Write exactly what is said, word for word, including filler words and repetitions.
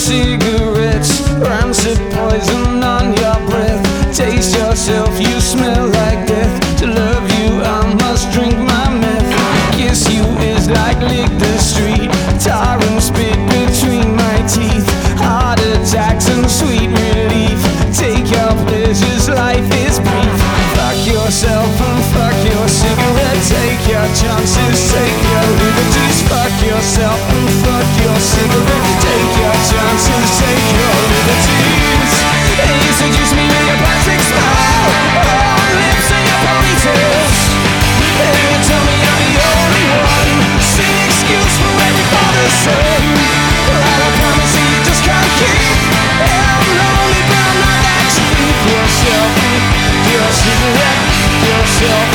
cigarettes, rancid poison on your breath. Taste yourself, you smell like death. To love you I must drink my meth. Kiss you is like lick the street, tar and spit between my teeth. Heart attacks and sweet relief. Take your pleasures, life is brief. Fuck yourself and fuck your cigarette. Take your chances, take your liberties. Fuck yourself and fuck your cigarette. Take your chances, take your liberties. And you seduce me with your plastic smile, oh, lips and your ponytails. And you tell me I'm the only one. Sing excuse for every father's son. Well, I promise you, you just can't keep. Yeah, I'm lonely, but I'm not that cheap. Yourself, your cigarette, yourself.